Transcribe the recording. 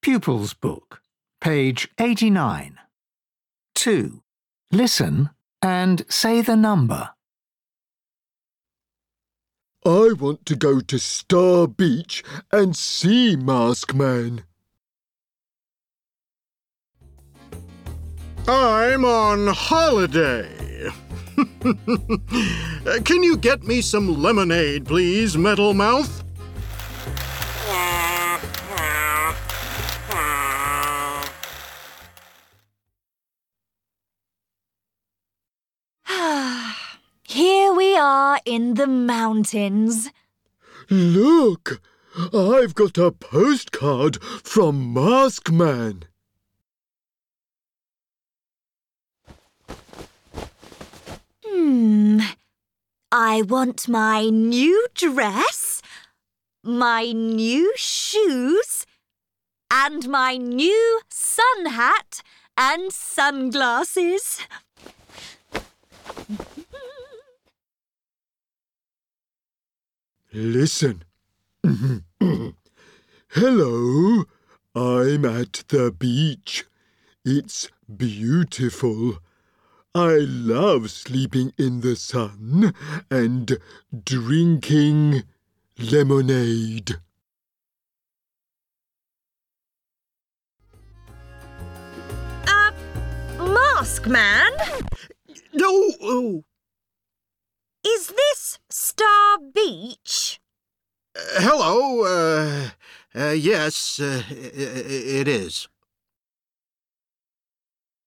Pupils Book, page 89. 2. Listen and say the number. I want to go to Star Beach and see Mask Man. I'm on holiday. Can you get me some lemonade, please, Metal Mouth? Here we are in the mountains. Look, I've got a postcard from Mask Man. I want my new dress, my new shoes, and my new sun hat and sunglasses. Listen. Hello, I'm at the beach. It's beautiful. I love sleeping in the sun and drinking lemonade. Mask Man? No. Is this Star Beach? Hello. Yes, it is.